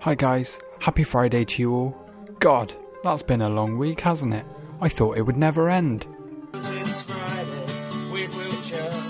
Hi guys, happy Friday to you all. God, that's been a long week, hasn't it? I thought it would never end. It's Friday, Weird Wiltshire.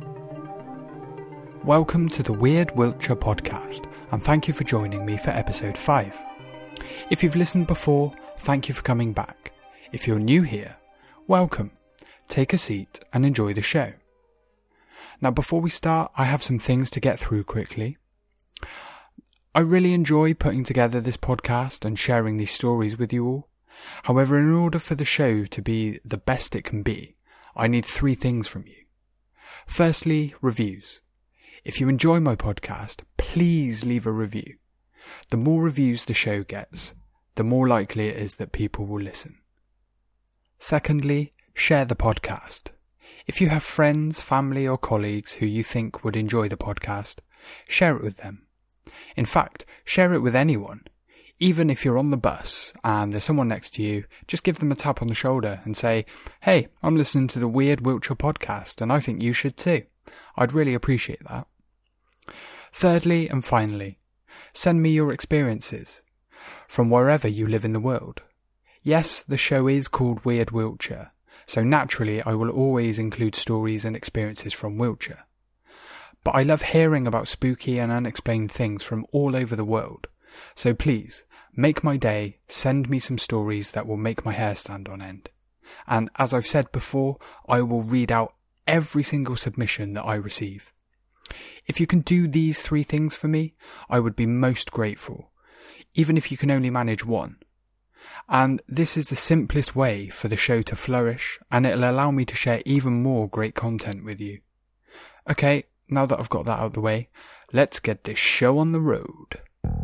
Welcome to the Weird Wiltshire podcast, and thank you for joining me for episode 5. If you've listened before, thank you for coming back. If you're new here, welcome. Take a seat and enjoy the show. Now before we start, I have some things to get through quickly. I really enjoy putting together this podcast and sharing these stories with you all. However, in order for the show to be the best it can be, I need 3 things from you. Firstly, reviews. If you enjoy my podcast, please leave a review. The more reviews the show gets, the more likely it is that people will listen. Secondly, share the podcast. If you have friends, family or colleagues who you think would enjoy the podcast, share it with them. In fact, share it with anyone. Even if you're on the bus and there's someone next to you, just give them a tap on the shoulder and say, "Hey, I'm listening to the Weird Wiltshire podcast and I think you should too." I'd really appreciate that. Thirdly and finally, send me your experiences from wherever you live in the world. Yes, the show is called Weird Wiltshire, so naturally I will always include stories and experiences from Wiltshire. But I love hearing about spooky and unexplained things from all over the world. So please, make my day, send me some stories that will make my hair stand on end. And as I've said before, I will read out every single submission that I receive. If you can do these 3 things for me, I would be most grateful, even if you can only manage one. And this is the simplest way for the show to flourish, and it'll allow me to share even more great content with you. Okay, now that I've got that out of the way, let's get this show on the road.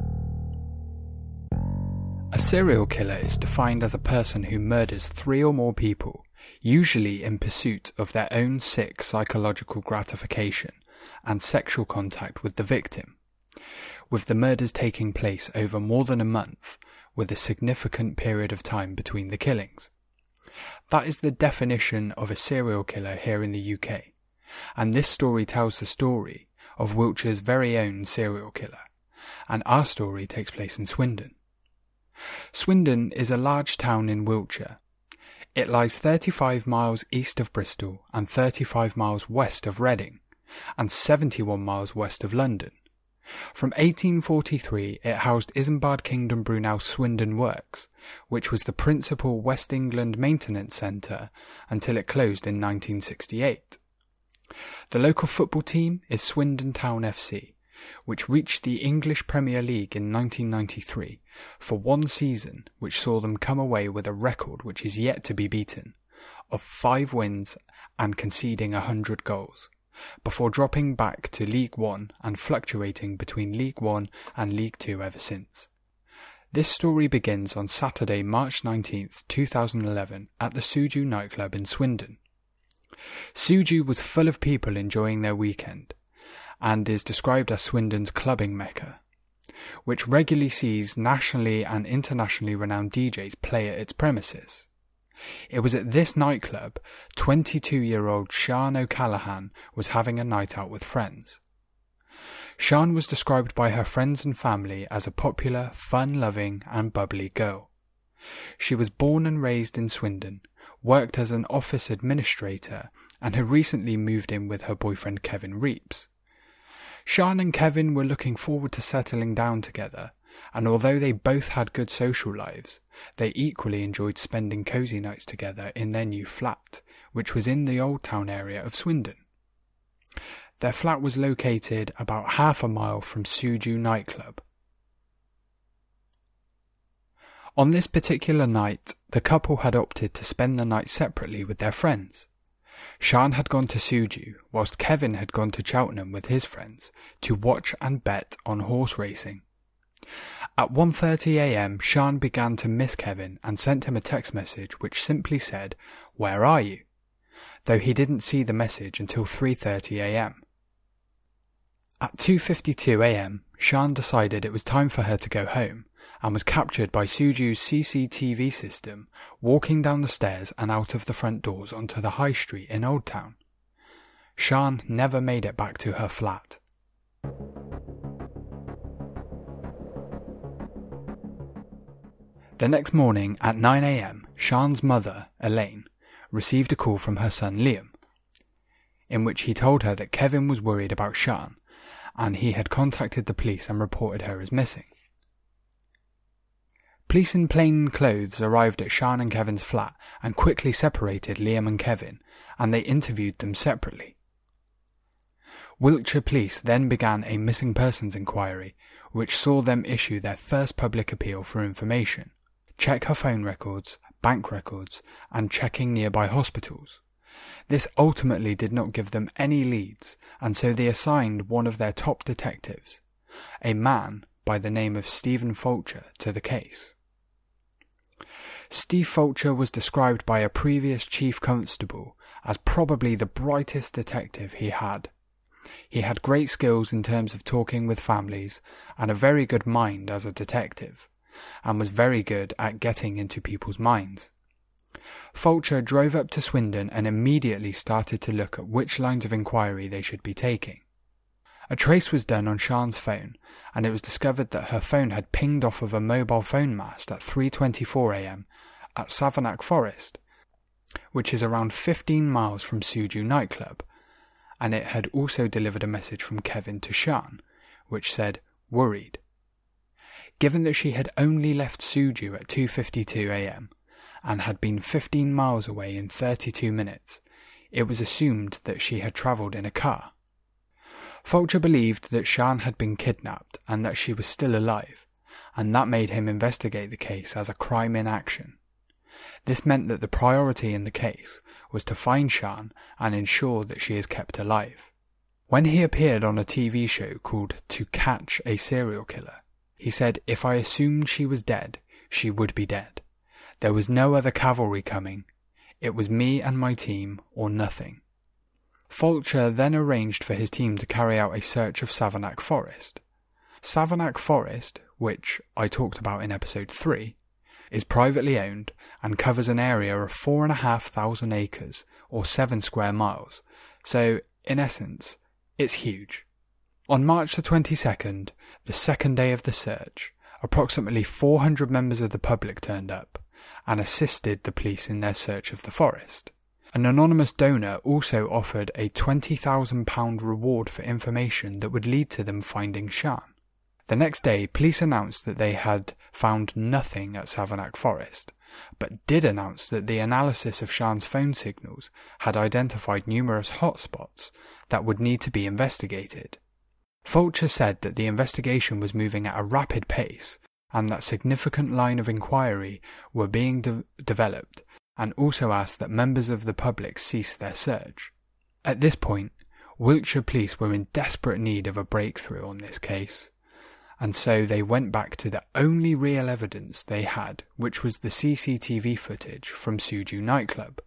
A serial killer is defined as a person who murders 3 or more people, usually in pursuit of their own sick psychological gratification and sexual contact with the victim, with the murders taking place over more than a month, with a significant period of time between the killings. That is the definition of a serial killer here in the UK. And this story tells the story of Wiltshire's very own serial killer, and our story takes place in Swindon. Swindon is a large town in Wiltshire. It lies 35 miles east of Bristol and 35 miles west of Reading, and 71 miles west of London. From 1843 it housed Isambard Kingdom Brunel Swindon Works, which was the principal West England maintenance centre until it closed in 1968. The local football team is Swindon Town FC, which reached the English Premier League in 1993 for one season, which saw them come away with a record which is yet to be beaten, of 5 wins and conceding 100 goals, before dropping back to League One and fluctuating between League One and League Two ever since. This story begins on Saturday, March 19th, 2011 at the Suju nightclub in Swindon. Suju was full of people enjoying their weekend, and is described as Swindon's clubbing mecca, which regularly sees nationally and internationally renowned DJs play at its premises. It was at this nightclub 22-year-old Sian O'Callaghan was having a night out with friends. Sian was described by her friends and family as a popular, fun-loving and bubbly girl. She was born and raised in Swindon, worked as an office administrator, and had recently moved in with her boyfriend Kevin Reeps. Sian and Kevin were looking forward to settling down together, and although they both had good social lives, they equally enjoyed spending cosy nights together in their new flat, which was in the Old Town area of Swindon. Their flat was located about half a mile from Suju nightclub. On this particular night, the couple had opted to spend the night separately with their friends. Sian had gone to Suju, whilst Kevin had gone to Cheltenham with his friends to watch and bet on horse racing. At 1:30 a.m, Sian began to miss Kevin and sent him a text message which simply said, "Where are you?" though he didn't see the message until 3:30 a.m. At 2:52 a.m, Sian decided it was time for her to go home, and was captured by Suju's CCTV system walking down the stairs and out of the front doors onto the high street in Old Town. Sian never made it back to her flat. The next morning at 9 a.m, Sian's mother, Elaine, received a call from her son Liam, in which he told her that Kevin was worried about Sian, and he had contacted the police and reported her as missing. Police in plain clothes arrived at Sian and Kevin's flat and quickly separated Liam and Kevin, and they interviewed them separately. Wiltshire Police then began a missing persons inquiry, which saw them issue their first public appeal for information, check her phone records, bank records, and checking nearby hospitals. This ultimately did not give them any leads, and so they assigned one of their top detectives, a man by the name of Stephen Fulcher, to the case. Steve Fulcher was described by a previous chief constable as probably the brightest detective he had. He had great skills in terms of talking with families and a very good mind as a detective, and was very good at getting into people's minds. Fulcher drove up to Swindon and immediately started to look at which lines of inquiry they should be taking. A trace was done on Sian's phone, and it was discovered that her phone had pinged off of a mobile phone mast at 3:24 a.m. at Savernake Forest, which is around 15 miles from Suju nightclub, and it had also delivered a message from Kevin to Sian, which said, "Worried." Given that she had only left Suju at 2:52 a.m. and had been 15 miles away in 32 minutes, it was assumed that she had travelled in a car. Fulcher believed that Sian had been kidnapped and that she was still alive, and that made him investigate the case as a crime in action. This meant that the priority in the case was to find Sian and ensure that she is kept alive. When he appeared on a TV show called To Catch a Serial Killer, he said, "If I assumed she was dead, she would be dead. There was no other cavalry coming. It was me and my team or nothing." Fulcher then arranged for his team to carry out a search of Savernake Forest. Savernake Forest, which I talked about in episode 3, is privately owned and covers an area of 4,500 acres or 7 square miles, so in essence, it's huge. On March the 22nd, the second day of the search, approximately 400 members of the public turned up and assisted the police in their search of the forest. An anonymous donor also offered a £20,000 reward for information that would lead to them finding Sian. The next day, police announced that they had found nothing at Savernake Forest, but did announce that the analysis of Sian's phone signals had identified numerous hotspots that would need to be investigated. Fulcher said that the investigation was moving at a rapid pace and that significant lines of inquiry were being developed, and also asked that members of the public cease their search. At this point, Wiltshire Police were in desperate need of a breakthrough on this case, and so they went back to the only real evidence they had, which was the CCTV footage from Suju nightclub.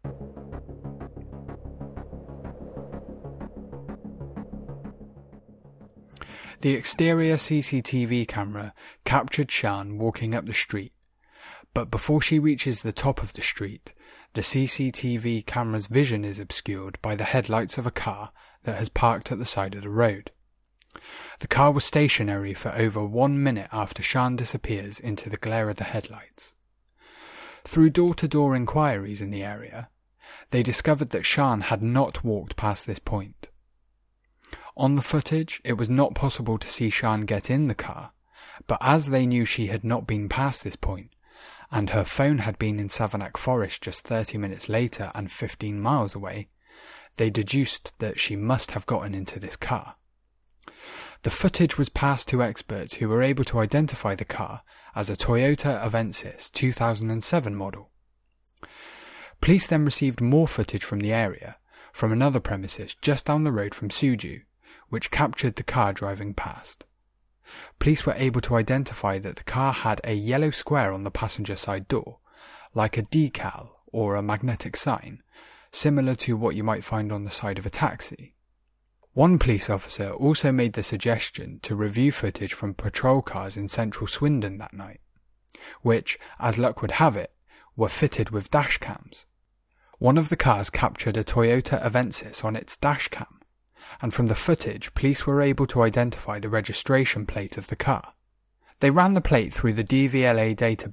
The exterior CCTV camera captured Sian walking up the street, but before she reaches the top of the street, the CCTV camera's vision is obscured by the headlights of a car that has parked at the side of the road. The car was stationary for over 1 minute after Sian disappears into the glare of the headlights. Through door-to-door inquiries in the area, they discovered that Sian had not walked past this point. On the footage, it was not possible to see Sian get in the car, but as they knew she had not been past this point, and her phone had been in Savernake Forest just 30 minutes later and 15 miles away, they deduced that she must have gotten into this car. The footage was passed to experts who were able to identify the car as a Toyota Avensis 2007 model. Police then received more footage from the area, from another premises just down the road from Suju, which captured the car driving past. Police were able to identify that the car had a yellow square on the passenger side door, like a decal or a magnetic sign, similar to what you might find on the side of a taxi. One police officer also made the suggestion to review footage from patrol cars in central Swindon that night, which, as luck would have it, were fitted with dash cams. One of the cars captured a Toyota Avensis on its dash cam, and from the footage police were able to identify the registration plate of the car. They ran the plate through the DVLA database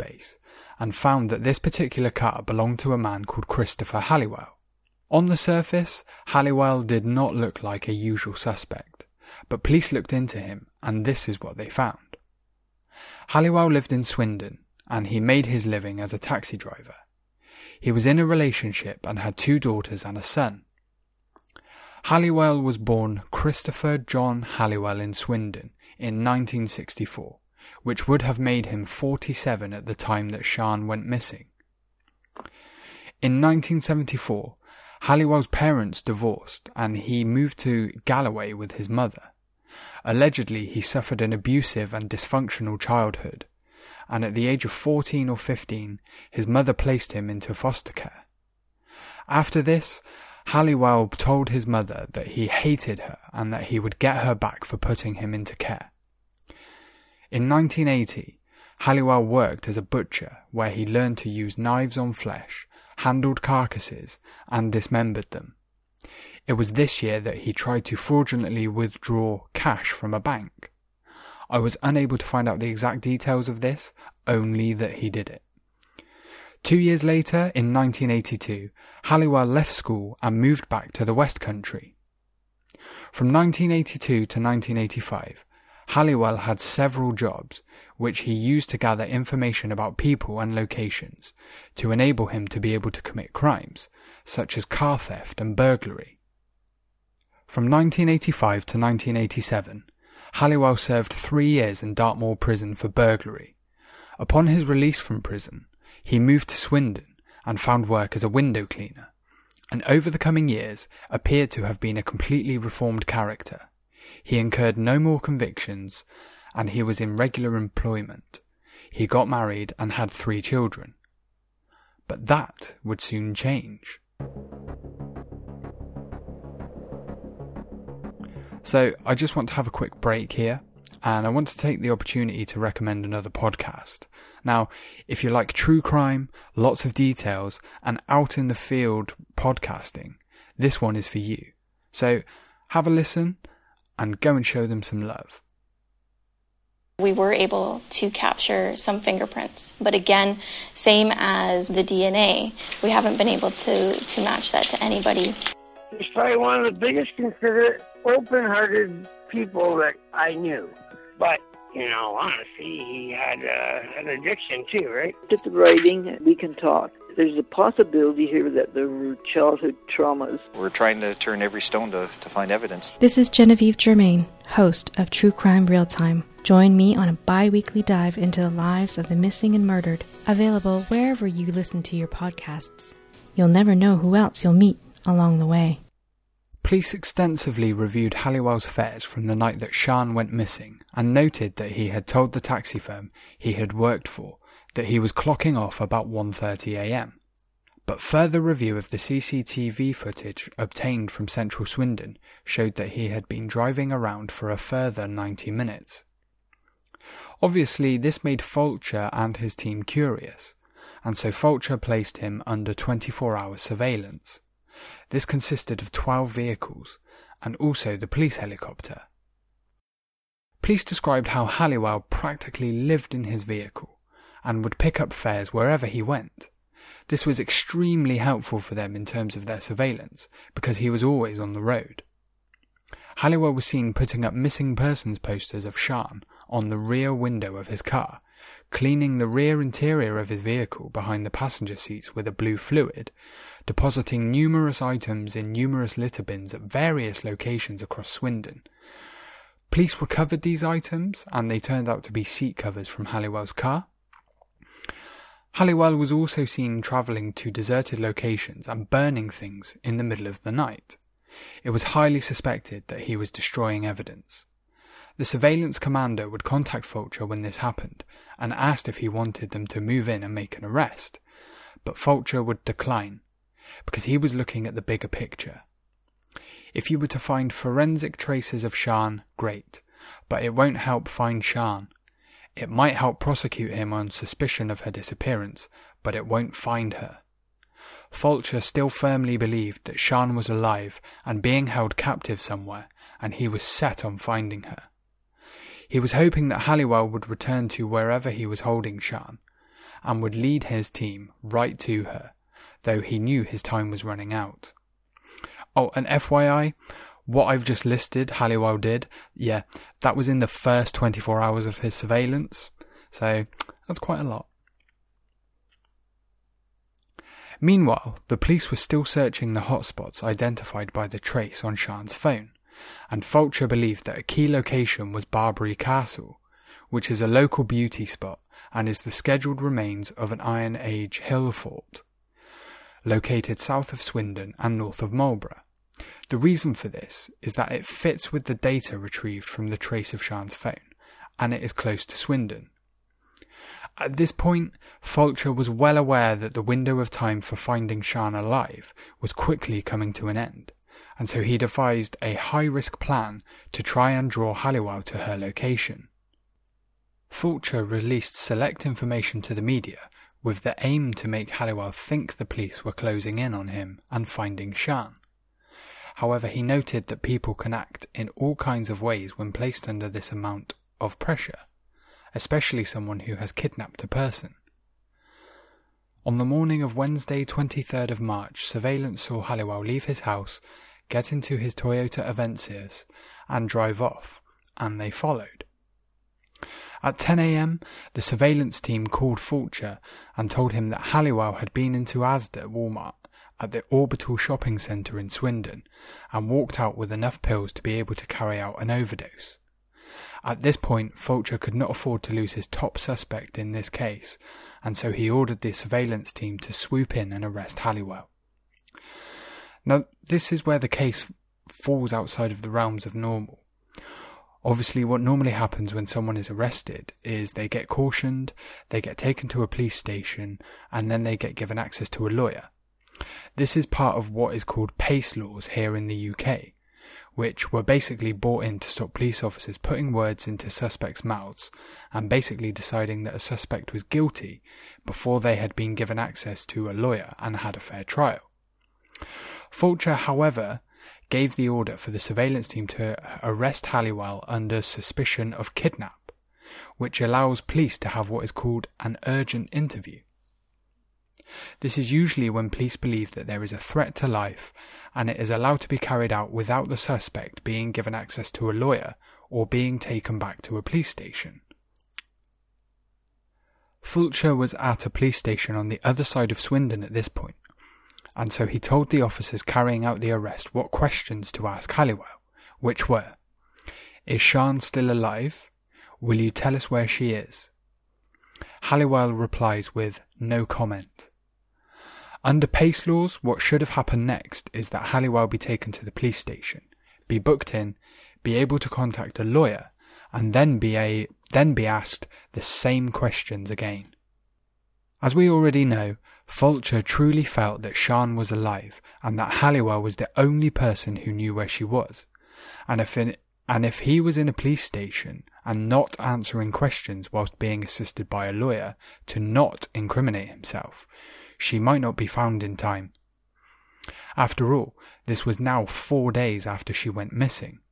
and found that this particular car belonged to a man called Christopher Halliwell. On the surface, Halliwell did not look like a usual suspect, but police looked into him and this is what they found. Halliwell lived in Swindon and he made his living as a taxi driver. He was in a relationship and had 2 daughters and a son. Halliwell was born Christopher John Halliwell in Swindon in 1964, which would have made him 47 at the time that Sian went missing. In 1974, Halliwell's parents divorced and he moved to Galloway with his mother. Allegedly, he suffered an abusive and dysfunctional childhood, and at the age of 14 or 15, his mother placed him into foster care. After this, Halliwell told his mother that he hated her and that he would get her back for putting him into care. In 1980, Halliwell worked as a butcher where he learned to use knives on flesh, handled carcasses, and dismembered them. It was this year that he tried to fraudulently withdraw cash from a bank. I was unable to find out the exact details of this, only that he did it. 2 years later, in 1982, Halliwell left school and moved back to the West Country. From 1982 to 1985, Halliwell had several jobs, which he used to gather information about people and locations to enable him to be able to commit crimes, such as car theft and burglary. From 1985 to 1987, Halliwell served 3 years in Dartmoor prison for burglary. Upon his release from prison, he moved to Swindon and found work as a window cleaner, and over the coming years appeared to have been a completely reformed character. He incurred no more convictions, and he was in regular employment. He got married and had 3 children. But that would soon change. So I just want to have a quick break here, and I want to take the opportunity to recommend another podcast. Now, if you like true crime, lots of details, and out in the field podcasting, this one is for you. So have a listen and go and show them some love. We were able to capture some fingerprints, but again, same as the DNA, we haven't been able to match that to anybody. He's probably one of the biggest considerate, open-hearted people that I knew. But, honestly, he had an addiction too, right? At the writing, we can talk. There's a possibility here that there were childhood traumas. We're trying to turn every stone to find evidence. This is Genevieve Germain, host of True Crime Real Time. Join me on a bi-weekly dive into the lives of the missing and murdered. Available wherever you listen to your podcasts. You'll never know who else you'll meet along the way. Police extensively reviewed Halliwell's fares from the night that Sian went missing and noted that he had told the taxi firm he had worked for that he was clocking off about 1:30 a.m. But further review of the CCTV footage obtained from central Swindon showed that he had been driving around for a further 90 minutes. Obviously, this made Fulcher and his team curious, and so Fulcher placed him under 24-hour surveillance. This consisted of 12 vehicles, and also the police helicopter. Police described how Halliwell practically lived in his vehicle, and would pick up fares wherever he went. This was extremely helpful for them in terms of their surveillance, because he was always on the road. Halliwell was seen putting up missing persons posters of Sian on the rear window of his car, cleaning the rear interior of his vehicle behind the passenger seats with a blue fluid, depositing numerous items in numerous litter bins at various locations across Swindon. Police recovered these items, and they turned out to be seat covers from Halliwell's car. Halliwell was also seen travelling to deserted locations and burning things in the middle of the night. It was highly suspected that he was destroying evidence. The surveillance commander would contact Fulcher when this happened and asked if he wanted them to move in and make an arrest, but Fulcher would decline, because he was looking at the bigger picture. If you were to find forensic traces of Sian, great, but it won't help find Sian. It might help prosecute him on suspicion of her disappearance, but it won't find her. Fulcher still firmly believed that Sian was alive and being held captive somewhere, and he was set on finding her. He was hoping that Halliwell would return to wherever he was holding Sian, and would lead his team right to her, though he knew his time was running out. Oh, and FYI, what I've just listed Halliwell did, yeah, that was in the first 24 hours of his surveillance, so that's quite a lot. Meanwhile, the police were still searching the hotspots identified by the trace on Sian's phone, and Fulcher believed that a key location was Barbary Castle, which is a local beauty spot and is the scheduled remains of an Iron Age hill fort, located south of Swindon and north of Marlborough. The reason for this is that it fits with the data retrieved from the trace of Sian's phone, and it is close to Swindon. At this point, Fulcher was well aware that the window of time for finding Sian alive was quickly coming to an end, and so he devised a high-risk plan to try and draw Halliwell to her location. Fulcher released select information to the media with the aim to make Halliwell think the police were closing in on him and finding Sian. However, he noted that people can act in all kinds of ways when placed under this amount of pressure, especially someone who has kidnapped a person. On the morning of Wednesday 23rd of March, surveillance saw Halliwell leave his house, get into his Toyota Avensis and drive off, and they followed. At 10 a.m, the surveillance team called Fulcher and told him that Halliwell had been into Asda Walmart at the Orbital shopping centre in Swindon and walked out with enough pills to be able to carry out an overdose. At this point, Fulcher could not afford to lose his top suspect in this case, and so he ordered the surveillance team to swoop in and arrest Halliwell. Now, this is where the case falls outside of the realms of normal. Obviously, what normally happens when someone is arrested is they get cautioned, they get taken to a police station, and then they get given access to a lawyer. This is part of what is called PACE laws here in the UK, which were basically brought in to stop police officers putting words into suspects' mouths and basically deciding that a suspect was guilty before they had been given access to a lawyer and had a fair trial. Fulcher, however, gave the order for the surveillance team to arrest Halliwell under suspicion of kidnap, which allows police to have what is called an urgent interview. This is usually when police believe that there is a threat to life, and it is allowed to be carried out without the suspect being given access to a lawyer or being taken back to a police station. Fulcher was at a police station on the other side of Swindon at this point, and so he told the officers carrying out the arrest what questions to ask Halliwell, which were: Is Sian still alive? Will you tell us where she is? Halliwell replies with no comment. Under PACE laws, what should have happened next is that Halliwell be taken to the police station, be booked in, be able to contact a lawyer, and then be asked the same questions again. As we already know, Fulcher truly felt that Sian was alive and that Halliwell was the only person who knew where she was, and if he was in a police station and not answering questions whilst being assisted by a lawyer to not incriminate himself, she might not be found in time. After all, this was now 4 days after she went missing.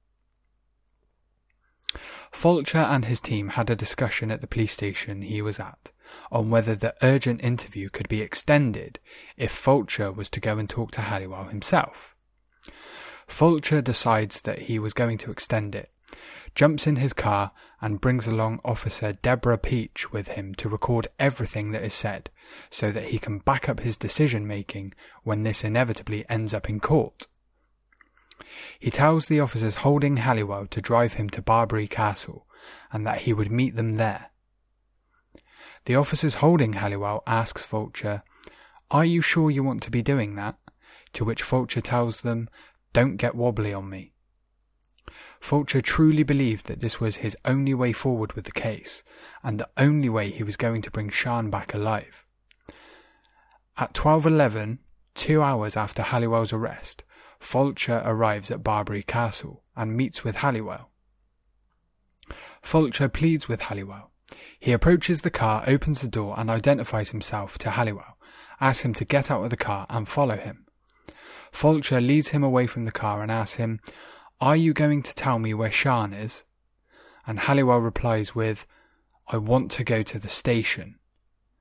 Fulcher and his team had a discussion at the police station he was at on whether the urgent interview could be extended if Fulcher was to go and talk to Halliwell himself. Fulcher decides that he was going to extend it, jumps in his car and brings along Officer Deborah Peach with him to record everything that is said so that he can back up his decision making when this inevitably ends up in court. He tells the officers holding Halliwell to drive him to Barbary Castle and that he would meet them there. The officers holding Halliwell asks Fulcher, "Are you sure you want to be doing that?" To which Fulcher tells them, "Don't get wobbly on me." Fulcher truly believed that this was his only way forward with the case, and the only way he was going to bring Sian back alive. At 12:11, 2 hours after Halliwell's arrest, Fulcher arrives at Barbary Castle and meets with Halliwell. Fulcher pleads with Halliwell. He approaches the car, opens the door and identifies himself to Halliwell, asks him to get out of the car and follow him. Fulcher leads him away from the car and asks him, "Are you going to tell me where Sian is?" And Halliwell replies with, "I want to go to the station."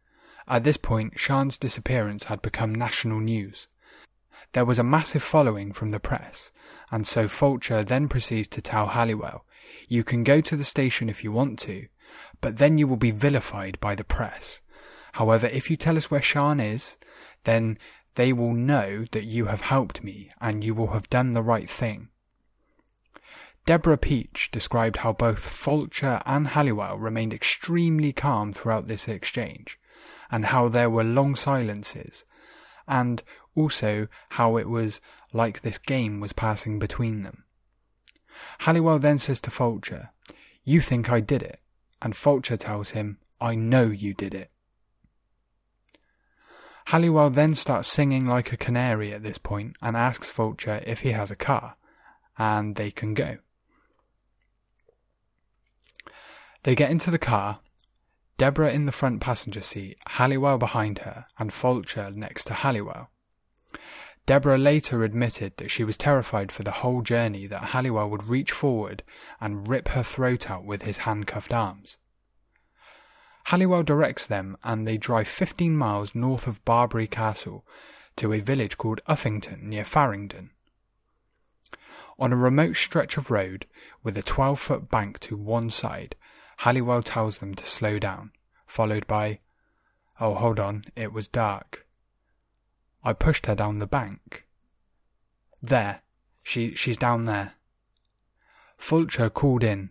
At this point, Sian's disappearance had become national news. There was a massive following from the press, and so Fulcher then proceeds to tell Halliwell, "You can go to the station if you want to, but then you will be vilified by the press. However, if you tell us where Sian is, then they will know that you have helped me and you will have done the right thing." Deborah Peach described how both Fulcher and Halliwell remained extremely calm throughout this exchange, and how there were long silences, and also how it was like this game was passing between them. Halliwell then says to Fulcher, "You think I did it," and Fulcher tells him, "I know you did it." Halliwell then starts singing like a canary at this point and asks Fulcher if he has a car, and they can go. They get into the car, Deborah in the front passenger seat, Halliwell behind her, and Fulcher next to Halliwell. Deborah later admitted that she was terrified for the whole journey that Halliwell would reach forward and rip her throat out with his handcuffed arms. Halliwell directs them and they drive 15 miles north of Barbary Castle to a village called Uffington near Farringdon. On a remote stretch of road with a 12-foot bank to one side, Halliwell tells them to slow down, followed by, "Oh, hold on, it was dark. I pushed her down the bank. There, she's down there." Fulcher called in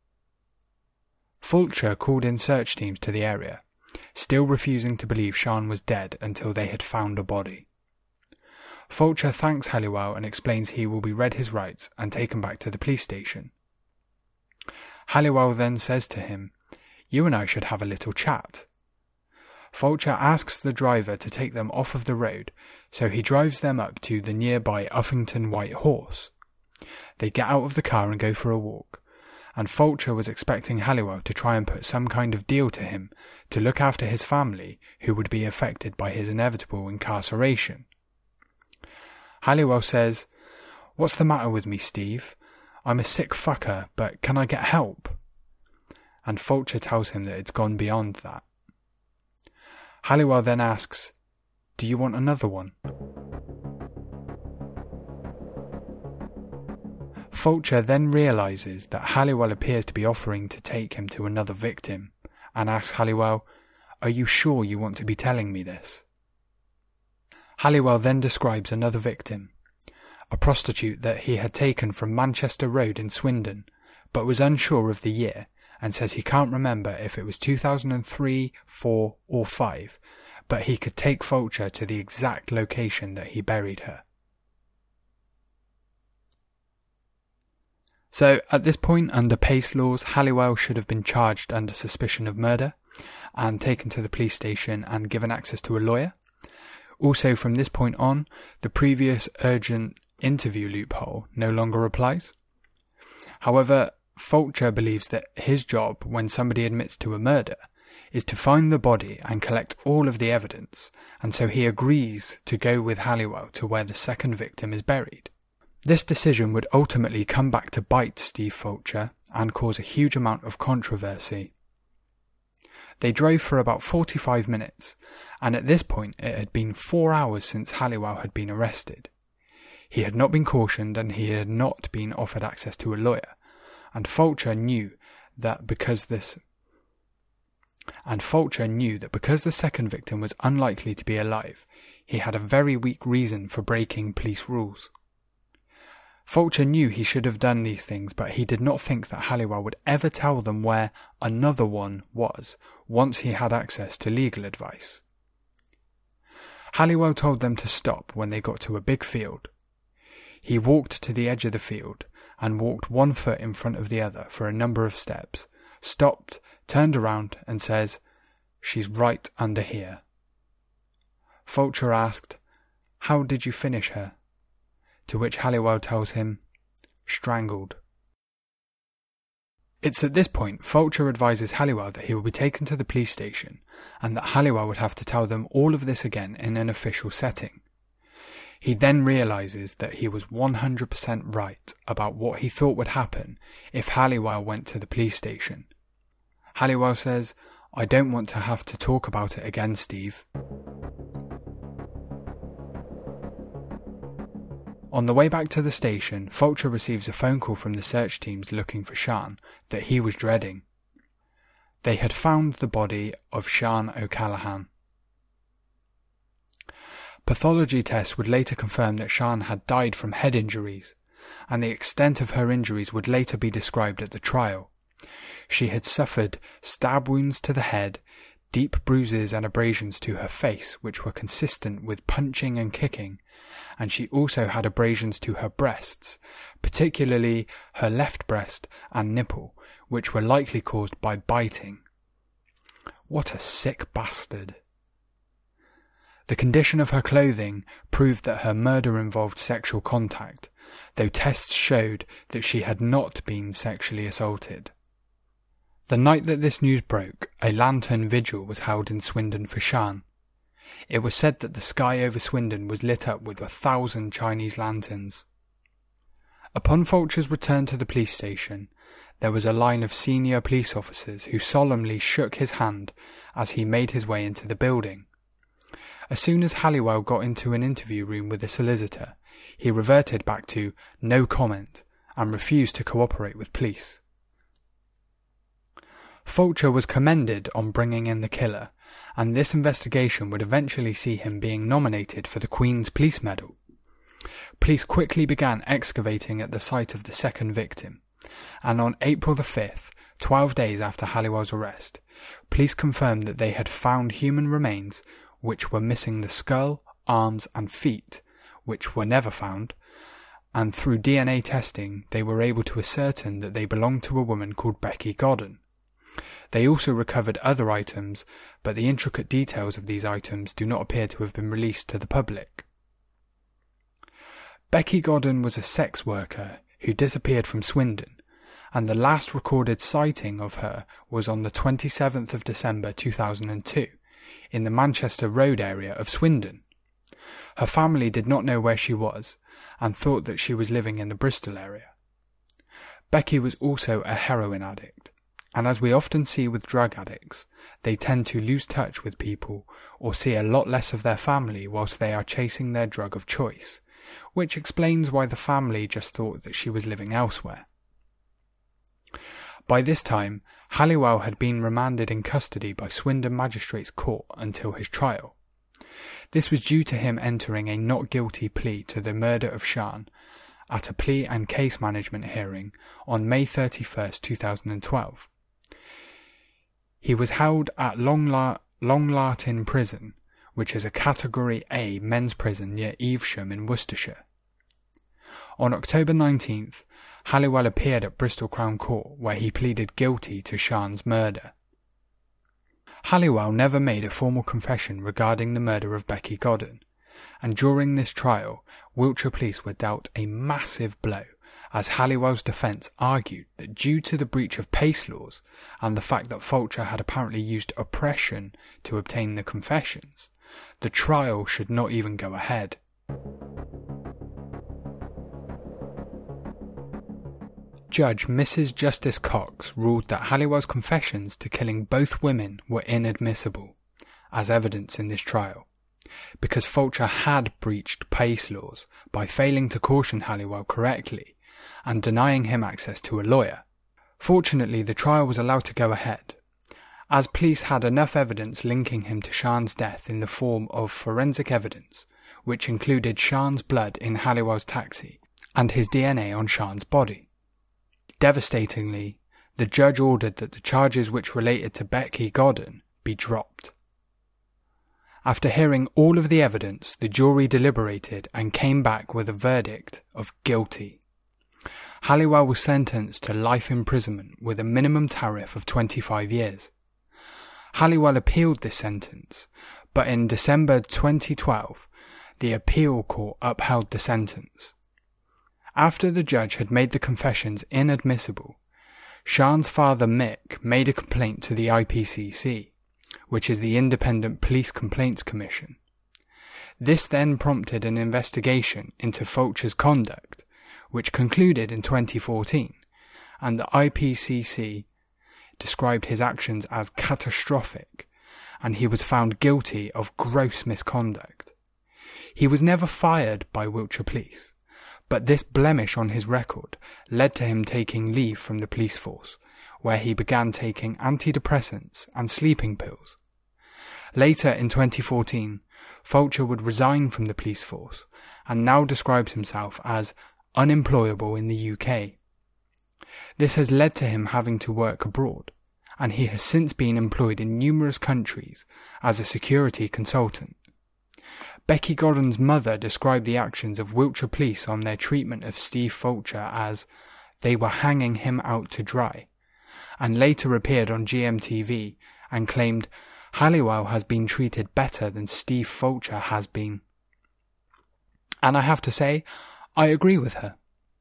search teams to the area, still refusing to believe Sian was dead until they had found a body. Fulcher thanks Halliwell and explains he will be read his rights and taken back to the police station. Halliwell then says to him, "You and I should have a little chat." Fulcher asks the driver to take them off of the road, so he drives them up to the nearby Uffington White Horse. They get out of the car and go for a walk, and Fulcher was expecting Halliwell to try and put some kind of deal to him to look after his family who would be affected by his inevitable incarceration. Halliwell says, "What's the matter with me, Steve? I'm a sick fucker, but can I get help?" And Fulcher tells him that it's gone beyond that. Halliwell then asks, "Do you want another one?" Fulcher then realises that Halliwell appears to be offering to take him to another victim, and asks Halliwell, "Are you sure you want to be telling me this?" Halliwell then describes another victim, a prostitute that he had taken from Manchester Road in Swindon, but was unsure of the year, and says he can't remember if it was 2003, 4 or 5, but he could take Fulcher to the exact location that he buried her. So at this point, under PACE laws, Halliwell should have been charged under suspicion of murder and taken to the police station and given access to a lawyer. Also, from this point on, the previous urgent interview loophole no longer applies. However, Fulcher believes that his job when somebody admits to a murder is to find the body and collect all of the evidence, and so he agrees to go with Halliwell to where the second victim is buried. This decision would ultimately come back to bite Steve Fulcher and cause a huge amount of controversy. They drove for about 45 minutes, and at this point it had been 4 hours since Halliwell had been arrested. He had not been cautioned and he had not been offered access to a lawyer, and Fulcher knew that because the second victim was unlikely to be alive, he had a very weak reason for breaking police rules. Fulcher knew he should have done these things, but he did not think that Halliwell would ever tell them where another one was once he had access to legal advice. Halliwell told them to stop when they got to a big field. He walked to the edge of the field and walked 1 foot in front of the other for a number of steps, stopped, turned around and says, "She's right under here." Fulcher asked, "How did you finish her?" To which Halliwell tells him, "Strangled." It's at this point Fulcher advises Halliwell that he will be taken to the police station and that Halliwell would have to tell them all of this again in an official setting. He then realises that he was 100% right about what he thought would happen if Halliwell went to the police station. Halliwell says, I don't want to have to talk about it again, Steve. On the way back to the station, Fulcher receives a phone call from the search teams looking for Sian that he was dreading. They had found the body of Sian O'Callaghan. Pathology tests would later confirm that Sian had died from head injuries, and the extent of her injuries would later be described at the trial. She had suffered stab wounds to the head, deep bruises and abrasions to her face which were consistent with punching and kicking, and she also had abrasions to her breasts, particularly her left breast and nipple, which were likely caused by biting. What a sick bastard. The condition of her clothing proved that her murder involved sexual contact, though tests showed that she had not been sexually assaulted. The night that this news broke, a lantern vigil was held in Swindon for Sian. It was said that the sky over Swindon was lit up with 1,000 Chinese lanterns. Upon Fulcher's return to the police station, there was a line of senior police officers who solemnly shook his hand as he made his way into the building. As soon as Halliwell got into an interview room with the solicitor, he reverted back to no comment and refused to cooperate with police. Fulcher was commended on bringing in the killer, and this investigation would eventually see him being nominated for the Queen's Police Medal. Police quickly began excavating at the site of the second victim, and on April the 5th, 12 days after Halliwell's arrest, police confirmed that they had found human remains which were missing the skull, arms and feet, which were never found, and through DNA testing they were able to ascertain that they belonged to a woman called Becky Godden. They also recovered other items, but the intricate details of these items do not appear to have been released to the public. Becky Godden was a sex worker who disappeared from Swindon, and the last recorded sighting of her was on the 27th of December 2002 in the Manchester Road area of Swindon. Her family did not know where she was and thought that she was living in the Bristol area. Becky was also a heroin addict, and as we often see with drug addicts, they tend to lose touch with people or see a lot less of their family whilst they are chasing their drug of choice, which explains why the family just thought that she was living elsewhere. By this time, Halliwell had been remanded in custody by Swindon Magistrates Court until his trial. This was due to him entering a not guilty plea to the murder of Sian at a plea and case management hearing on May 31st, 2012. He was held at Longlartin Prison, which is a Category A men's prison near Evesham in Worcestershire. On October 19th, Halliwell appeared at Bristol Crown Court, where he pleaded guilty to Sian's murder. Halliwell never made a formal confession regarding the murder of Becky Godden, and during this trial, Wiltshire police were dealt a massive blow, as Halliwell's defence argued that due to the breach of PACE laws and the fact that Fulcher had apparently used oppression to obtain the confessions, the trial should not even go ahead. Judge Mrs. Justice Cox ruled that Halliwell's confessions to killing both women were inadmissible as evidence in this trial, because Fulcher had breached PACE laws by failing to caution Halliwell correctly and denying him access to a lawyer. Fortunately, the trial was allowed to go ahead, as police had enough evidence linking him to Sian's death in the form of forensic evidence, which included Sian's blood in Halliwell's taxi and his DNA on Sian's body. Devastatingly, the judge ordered that the charges which related to Becky Godden be dropped. After hearing all of the evidence, the jury deliberated and came back with a verdict of guilty. Halliwell was sentenced to life imprisonment with a minimum tariff of 25 years. Halliwell appealed this sentence, but in December 2012, the appeal court upheld the sentence. After the judge had made the confessions inadmissible, Sian's father Mick made a complaint to the IPCC, which is the Independent Police Complaints Commission. This then prompted an investigation into Fulcher's conduct, which concluded in 2014, and the IPCC described his actions as catastrophic, and he was found guilty of gross misconduct. He was never fired by Wiltshire Police, but this blemish on his record led to him taking leave from the police force, where he began taking antidepressants and sleeping pills. Later in 2014, Fulcher would resign from the police force and now describes himself as unemployable in the UK. This has led to him having to work abroad, and he has since been employed in numerous countries as a security consultant. Becky Godden's mother described the actions of Wiltshire Police on their treatment of Steve Fulcher as they were hanging him out to dry, and later appeared on GMTV and claimed Halliwell has been treated better than Steve Fulcher has been. And I have to say, I agree with her.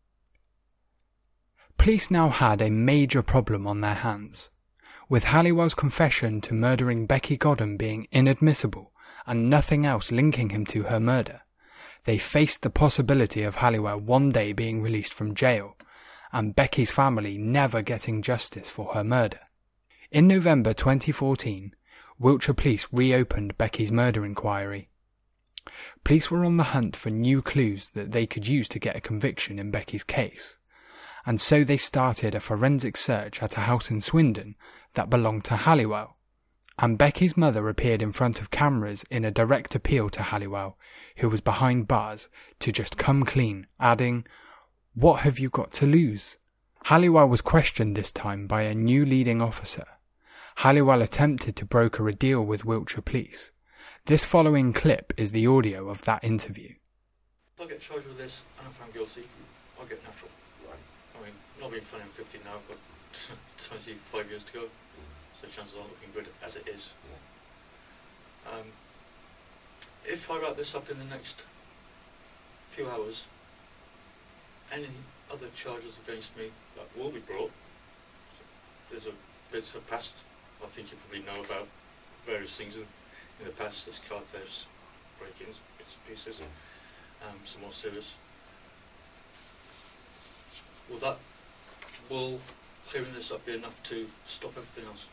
Police now had a major problem on their hands, with Halliwell's confession to murdering Becky Godden being inadmissible and nothing else linking him to her murder. They faced the possibility of Halliwell one day being released from jail, and Becky's family never getting justice for her murder. In November 2014, Wiltshire Police reopened Becky's murder inquiry. Police were on the hunt for new clues that they could use to get a conviction in Becky's case, and so they started a forensic search at a house in Swindon that belonged to Halliwell, and Becky's mother appeared in front of cameras in a direct appeal to Halliwell, who was behind bars, to just come clean, adding, "What have you got to lose?" Halliwell was questioned this time by a new leading officer. Halliwell attempted to broker a deal with Wiltshire Police. This following clip is the audio of that interview. If I get charged with this and I'm found guilty, I'll get natural. Right. I mean, not being funny, I'm 50 now, I've got 25 years to go, so chances aren't looking good as it is. Yeah. If I wrap this up in the next few hours, any other charges against me that will be brought, there's a bits of past. I think you probably know about various things in the past. There's car thefts, break-ins, bits and pieces, some more serious. Will clearing this up be enough to stop everything else?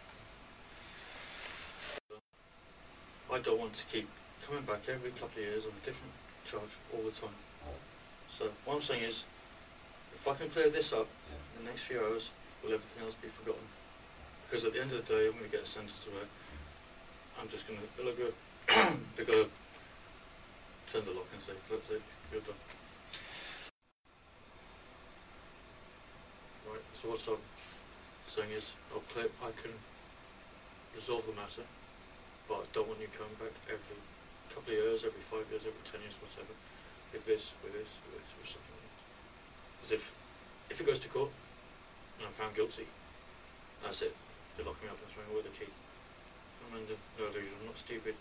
I don't want to keep coming back every couple of years on a different charge all the time. So what I'm saying is, if I can clear this up in the next few hours, will everything else be forgotten? Because at the end of the day, I'm going to get a sentence to it. I'm just going to, they're going to turn the lock and say, that's it, you're done. Right, so what I'm saying is, I can resolve the matter, but I don't want you coming back every couple of years, every 5 years, every 10 years, whatever, with this, with something like that. As if it goes to court, and I'm found guilty, that's it. They lock me up and throw me away the key. I'm under no illusion, I'm not stupid.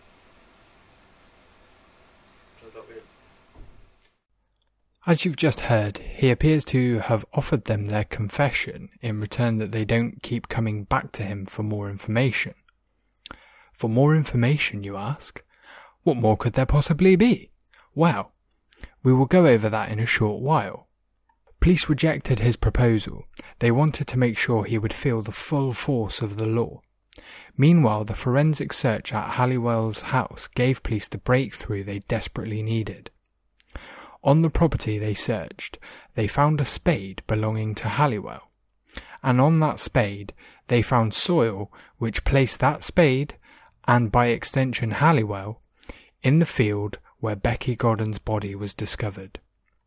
So that'll be it. As you've just heard, he appears to have offered them their confession in return that they don't keep coming back to him for more information. For more information, you ask? What more could there possibly be? Well, we will go over that in a short while. Police rejected his proposal. They wanted to make sure he would feel the full force of the law. Meanwhile, the forensic search at Halliwell's house gave police the breakthrough they desperately needed. On the property they searched, they found a spade belonging to Halliwell, and on that spade they found soil which placed that spade, and by extension Halliwell, in the field where Becky Godden's body was discovered.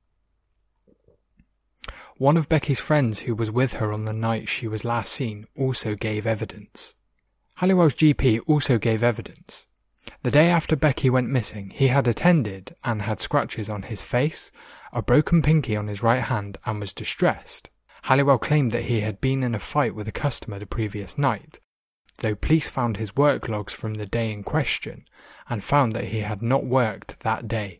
One of Becky's friends who was with her on the night she was last seen also gave evidence. Halliwell's GP also gave evidence. The day after Becky went missing, he had attended and had scratches on his face, a broken pinky on his right hand, and was distressed. Halliwell claimed that he had been in a fight with a customer the previous night, though police found his work logs from the day in question and found that he had not worked that day.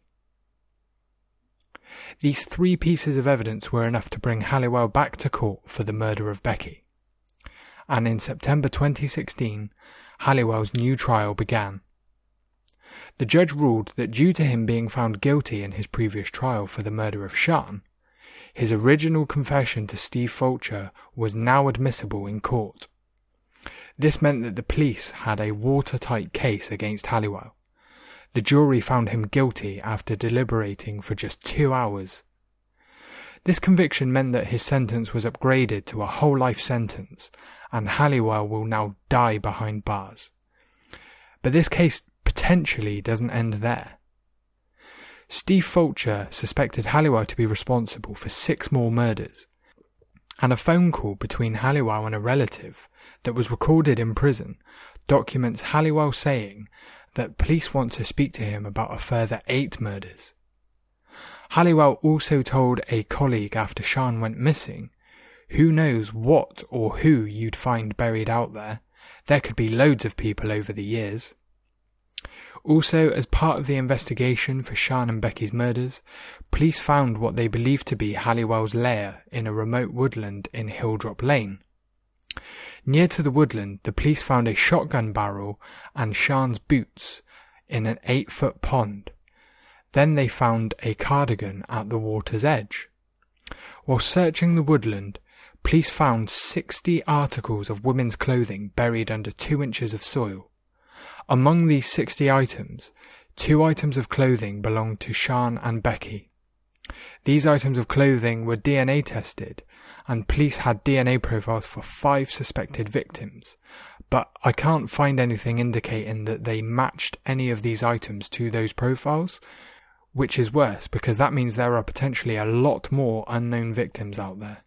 These three pieces of evidence were enough to bring Halliwell back to court for the murder of Becky. And in September 2016, Halliwell's new trial began. The judge ruled that due to him being found guilty in his previous trial for the murder of Sian, his original confession to Steve Fulcher was now admissible in court. This meant that the police had a watertight case against Halliwell. The jury found him guilty after deliberating for just 2 hours. This conviction meant that his sentence was upgraded to a whole life sentence, and Halliwell will now die behind bars. But this case potentially doesn't end there. Steve Fulcher suspected Halliwell to be responsible for 6 more murders, and a phone call between Halliwell and a relative that was recorded in prison documents Halliwell saying that police want to speak to him about a further 8 murders. Halliwell also told a colleague after Sian went missing, "Who knows what or who you'd find buried out there? There could be loads of people over the years." Also, as part of the investigation for Sian and Becky's murders, police found what they believed to be Halliwell's lair in a remote woodland in Hilldrop Lane. Near to the woodland, the police found a shotgun barrel and Sian's boots in an 8-foot pond. Then they found a cardigan at the water's edge. While searching the woodland, police found 60 articles of women's clothing buried under 2 inches of soil. Among these 60 items, 2 items of clothing belonged to Sian and Becky. These items of clothing were DNA tested, and police had DNA profiles for 5 suspected victims, but I can't find anything indicating that they matched any of these items to those profiles, which is worse because that means there are potentially a lot more unknown victims out there.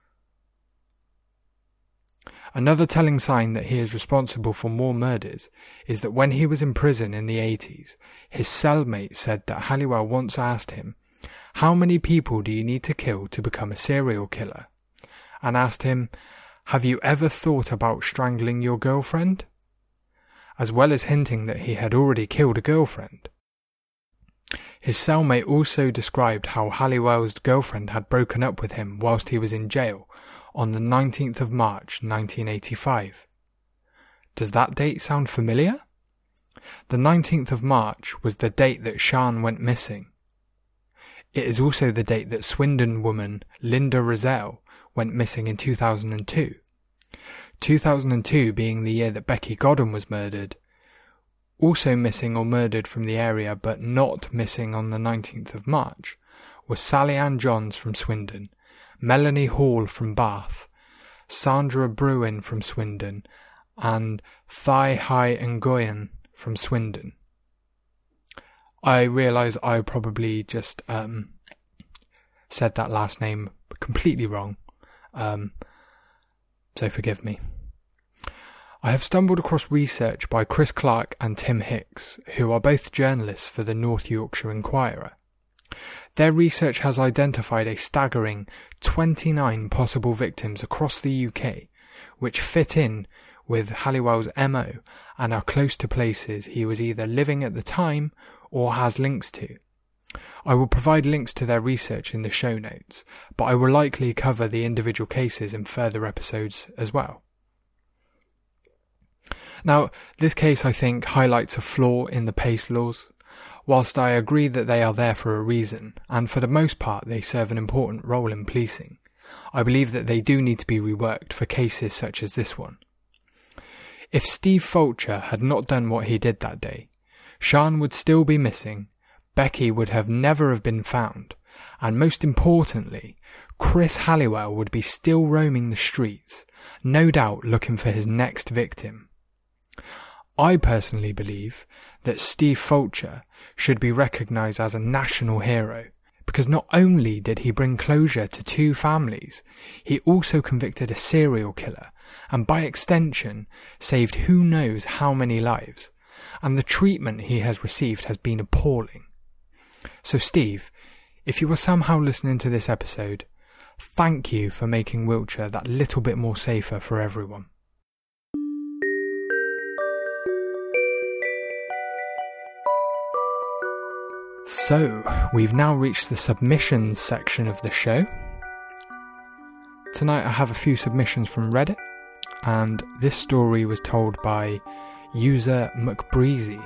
Another telling sign that he is responsible for more murders is that when he was in prison in the 80s, his cellmate said that Halliwell once asked him, "How many people do you need to kill to become a serial killer?" and asked him, "Have you ever thought about strangling your girlfriend?" as well as hinting that he had already killed a girlfriend. His cellmate also described how Halliwell's girlfriend had broken up with him whilst he was in jail on the 19th of March 1985. Does that date sound familiar? The 19th of March was the date that Sian went missing. It is also the date that Swindon woman Linda Rozelle went missing in 2002. 2002 being the year that Becky Godden was murdered. Also missing or murdered from the area but not missing on the 19th of March was Sally Ann Johns from Swindon, Melanie Hall from Bath, Sandra Bruin from Swindon, and Thai Hai Ngoyan from Swindon. I realise I probably just said that last name completely wrong, so forgive me. I have stumbled across research by Chris Clark and Tim Hicks, who are both journalists for the North Yorkshire Inquirer. Their research has identified a staggering 29 possible victims across the UK, which fit in with Halliwell's MO and are close to places he was either living at the time or has links to. I will provide links to their research in the show notes, but I will likely cover the individual cases in further episodes as well. Now, this case I think highlights a flaw in the PACE laws. Whilst I agree that they are there for a reason, and for the most part they serve an important role in policing, I believe that they do need to be reworked for cases such as this one. If Steve Fulcher had not done what he did that day, Sian would still be missing, Becky would have never have been found, and most importantly, Chris Halliwell would be still roaming the streets, no doubt looking for his next victim. I personally believe that Steve Fulcher should be recognised as a national hero, because not only did he bring closure to 2 families, he also convicted a serial killer, and by extension saved who knows how many lives, and the treatment he has received has been appalling. So Steve, if you are somehow listening to this episode, thank you for making Wiltshire that little bit more safer for everyone. So, we've now reached the submissions section of the show. Tonight I have a few submissions from Reddit, and this story was told by user McBreezy.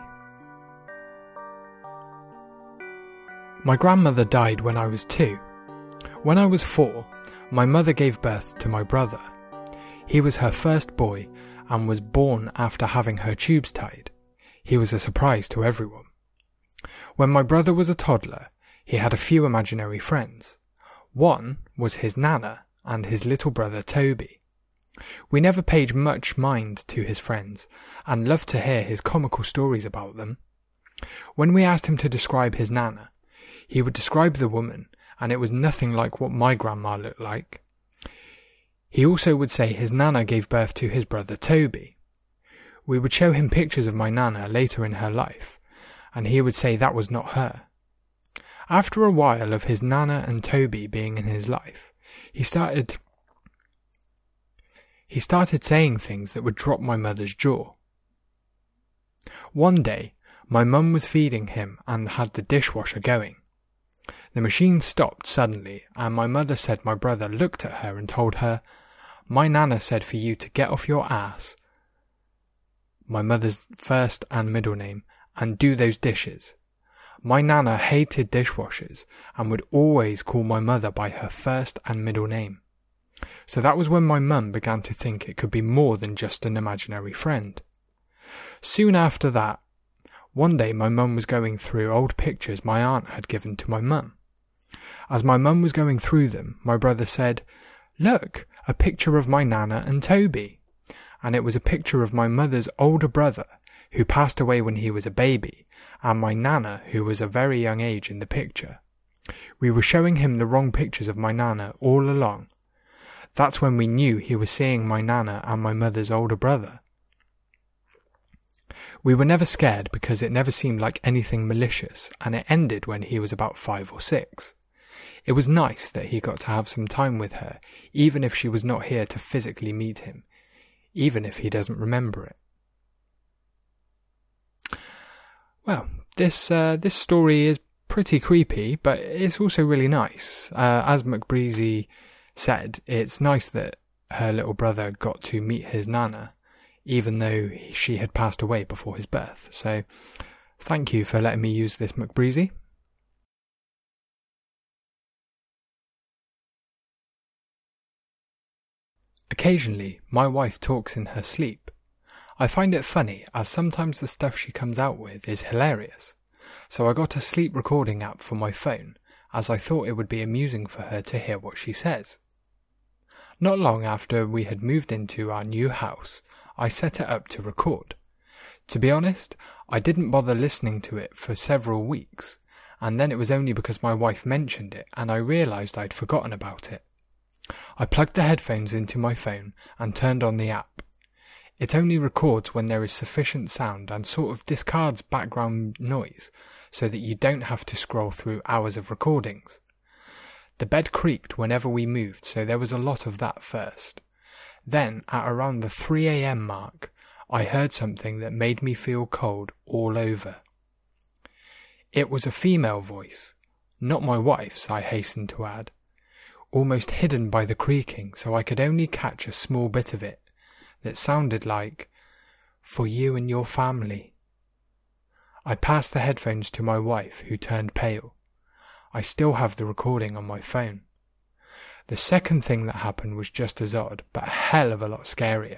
My grandmother died when I was 2. When I was 4, my mother gave birth to my brother. He was her first boy, and was born after having her tubes tied. He was a surprise to everyone. When my brother was a toddler, he had a few imaginary friends. One was his nana and his little brother Toby. We never paid much mind to his friends and loved to hear his comical stories about them. When we asked him to describe his nana, he would describe the woman, and it was nothing like what my grandma looked like. He also would say his nana gave birth to his brother Toby. We would show him pictures of my nana later in her life, and he would say that was not her. After a while of his nana and Toby being in his life, he started saying things that would drop my mother's jaw. One day, my mum was feeding him and had the dishwasher going. The machine stopped suddenly, and my mother said my brother looked at her and told her, "My nana said for you to get off your ass," my mother's first and middle name, "and do those dishes." My nana hated dishwashers and would always call my mother by her first and middle name. So that was when my mum began to think it could be more than just an imaginary friend. Soon after that, one day my mum was going through old pictures my aunt had given to my mum. As my mum was going through them, my brother said, "Look, a picture of my nana and Toby." And it was a picture of my mother's older brother, who passed away when he was a baby, and my nana, who was a very young age in the picture. We were showing him the wrong pictures of my nana all along. That's when we knew he was seeing my nana and my mother's older brother. We were never scared because it never seemed like anything malicious, and it ended when he was about 5 or 6. It was nice that he got to have some time with her, even if she was not here to physically meet him, even if he doesn't remember it. Well, this story is pretty creepy, but it's also really nice. As McBreezy said, it's nice that her little brother got to meet his nana, even though she had passed away before his birth. So, thank you for letting me use this, McBreezy. Occasionally, my wife talks in her sleep. I find it funny, as sometimes the stuff she comes out with is hilarious. So I got a sleep recording app for my phone, as I thought it would be amusing for her to hear what she says. Not long after we had moved into our new house, I set it up to record. To be honest, I didn't bother listening to it for several weeks, and then it was only because my wife mentioned it and I realised I'd forgotten about it. I plugged the headphones into my phone and turned on the app. It only records when there is sufficient sound and sort of discards background noise so that you don't have to scroll through hours of recordings. The bed creaked whenever we moved, so there was a lot of that first. Then, at around the 3 a.m. mark, I heard something that made me feel cold all over. It was a female voice, not my wife's, I hasten to add, almost hidden by the creaking, so I could only catch a small bit of it, that sounded like, "For you and your family." I passed the headphones to my wife, who turned pale. I still have the recording on my phone. The second thing that happened was just as odd, but a hell of a lot scarier.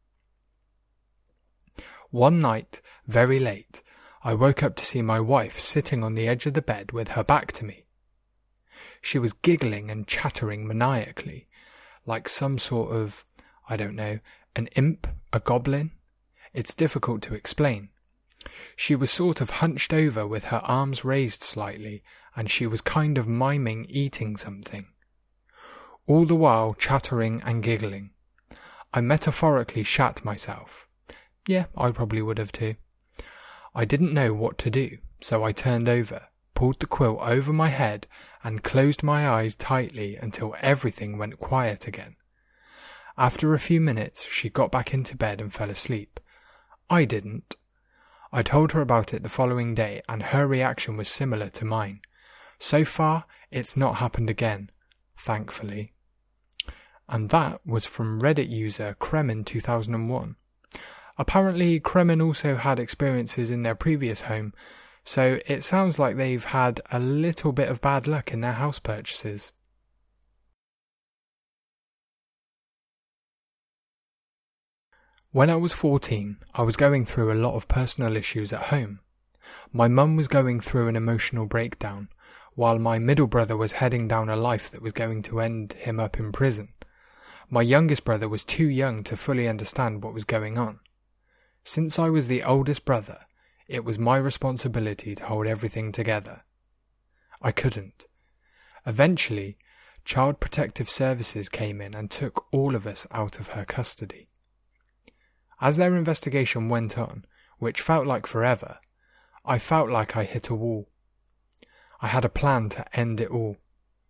One night, very late, I woke up to see my wife sitting on the edge of the bed with her back to me. She was giggling and chattering maniacally, like some sort of, I don't know, an imp, a goblin? It's difficult to explain. She was sort of hunched over with her arms raised slightly, and she was kind of miming eating something. All the while chattering and giggling. I metaphorically shat myself. Yeah, I probably would have too. I didn't know what to do, so I turned over, pulled the quilt over my head, and closed my eyes tightly until everything went quiet again. After a few minutes, she got back into bed and fell asleep. I didn't. I told her about it the following day, and her reaction was similar to mine. So far, it's not happened again, thankfully. And that was from Reddit user Kremen2001. Apparently, Kremen also had experiences in their previous home, so it sounds like they've had a little bit of bad luck in their house purchases. When I was 14, I was going through a lot of personal issues at home. My mum was going through an emotional breakdown, while my middle brother was heading down a life that was going to end him up in prison. My youngest brother was too young to fully understand what was going on. Since I was the oldest brother, it was my responsibility to hold everything together. I couldn't. Eventually, Child Protective Services came in and took all of us out of her custody. As their investigation went on, which felt like forever, I felt like I hit a wall. I had a plan to end it all.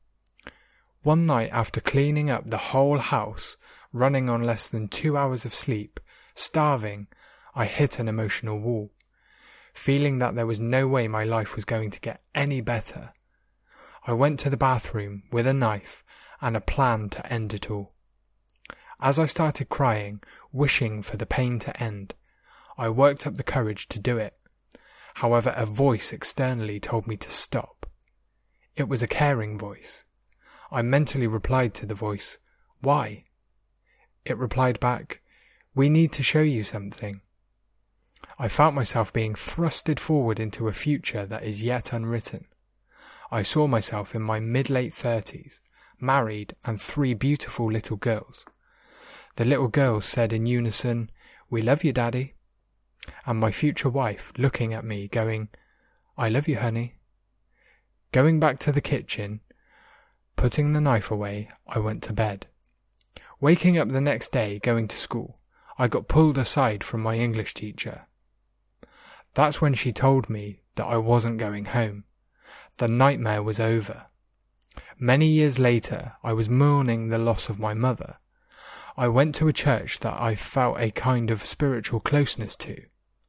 One night, after cleaning up the whole house, running on less than 2 hours of sleep, starving, I hit an emotional wall, feeling that there was no way my life was going to get any better. I went to the bathroom with a knife and a plan to end it all. As I started crying, wishing for the pain to end, I worked up the courage to do it. However, a voice externally told me to stop. It was a caring voice. I mentally replied to the voice, "Why?" It replied back, "We need to show you something." I felt myself being thrusted forward into a future that is yet unwritten. I saw myself in my mid-late 30s, married and 3 beautiful little girls. The little girls said in unison, "We love you, Daddy." And my future wife looking at me going, "I love you, honey." Going back to the kitchen, putting the knife away, I went to bed. Waking up the next day, going to school, I got pulled aside from my English teacher. That's when she told me that I wasn't going home. The nightmare was over. Many years later, I was mourning the loss of my mother. I went to a church that I felt a kind of spiritual closeness to,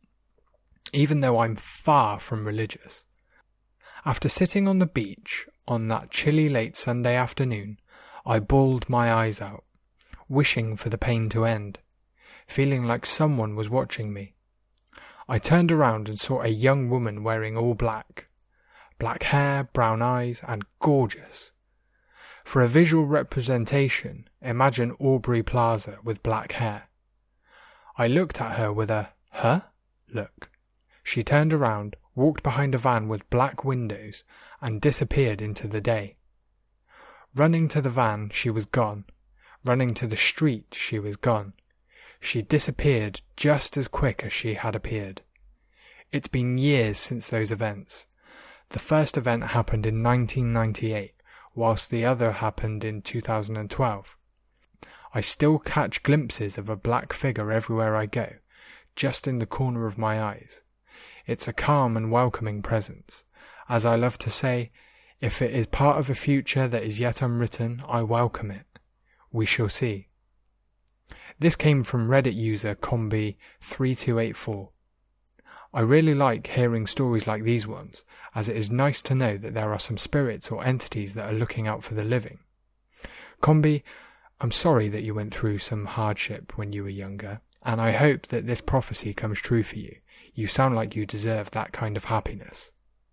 even though I'm far from religious. After sitting on the beach on that chilly late Sunday afternoon, I bawled my eyes out, wishing for the pain to end, feeling like someone was watching me. I turned around and saw a young woman wearing all black. Black hair, brown eyes, and gorgeous. For a visual representation, imagine Aubrey Plaza with black hair. I looked at her with a, "Huh?" look. She turned around, walked behind a van with black windows, and disappeared into the day. Running to the van, she was gone. Running to the street, she was gone. She disappeared just as quick as she had appeared. It's been years since those events. The first event happened in 1998, whilst the other happened in 2012. I still catch glimpses of a black figure everywhere I go, just in the corner of my eyes. It's a calm and welcoming presence. As I love to say, if it is part of a future that is yet unwritten, I welcome it. We shall see. This came from Reddit user Combi3284. I really like hearing stories like these ones, as it is nice to know that there are some spirits or entities that are looking out for the living. Combi, I'm sorry that you went through some hardship when you were younger, and I hope that this prophecy comes true for you. You sound like you deserve that kind of happiness.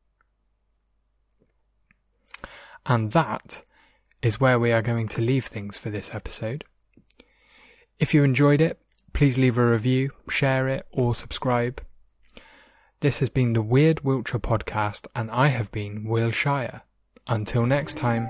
And that is where we are going to leave things for this episode. If you enjoyed it, please leave a review, share it, or subscribe. This has been the Weird Wiltshire Podcast, and I have been Will Shire. Until next time.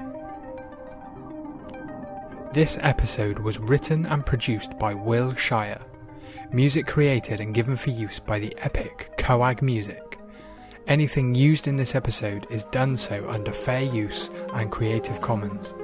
This episode was written and produced by Will Shire. Music created and given for use by the epic Coag Music. Anything used in this episode is done so under fair use and Creative Commons.